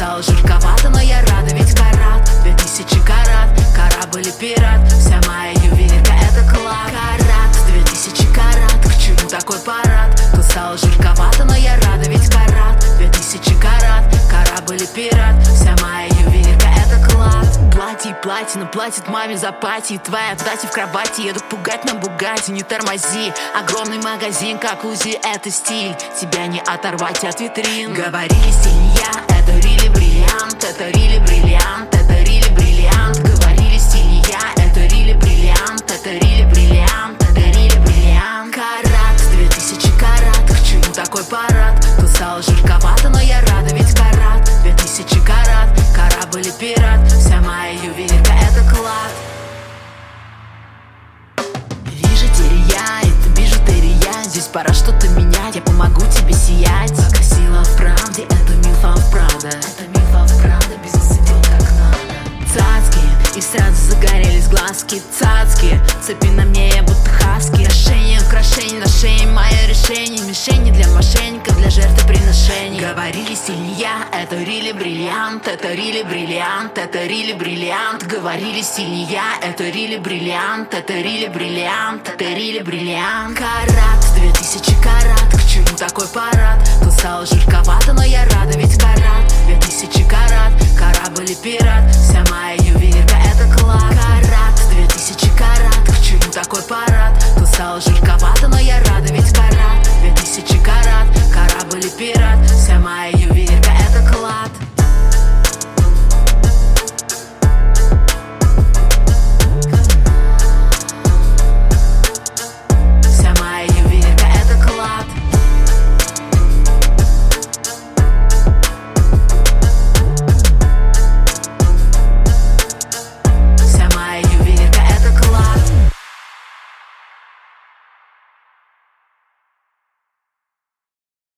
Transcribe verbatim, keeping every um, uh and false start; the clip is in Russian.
стало жирковато, но я рада, ведь карат, две тысячи карат, корабль и пират, вся моя ювелирка это клад. Карат, две тысячи карат, к чему такой парад? Тут стало жирковато, но я рада, ведь карат, две тысячи карат, корабль и пират, вся моя ювелирка это клад. Платье, платье, платит маме за пати. Твоя тати в кровати, едут пугать на Бугатти. Не тормози, огромный магазин, как УЗИ, это стиль. Тебя не оторвать от витрин. Говорили стиль я, это рили бриллиант, это рили бриллиант, это рили бриллиант. Говорили стиль я, это рили бриллиант, это рили бриллиант, это рили бриллиант. Карат, две тысячи карат, к чему такой парад? Тут стало жирковато, но я рада, ведь карат, две тысячи карат, корабль и пират, вся моя ювелирка это клад. Бижутерия, это бижутерия, здесь пора что-то менять, я помогу тебе сиять. Красиво в правде, это миф, а правда, это миф, а правда, бизнес идет как надо. Цацки, и сразу загорелись глазки, цацки, цепи на мне, я будто хаски. Ошейник, украшение на шее, мое решение, мишени для мошенников, для жертвоприношений. Говорили стиль я, это рили бриллиант, это рили бриллиант, это рили бриллиант. Говорили стиль я, это рили бриллиант, это рили бриллиант, это рили бриллиант. Карат, две тысячи карат, к чему такой парад? Тут стало жирковато, но я рада, ведь карат, две тысячи карат, корабль и пират,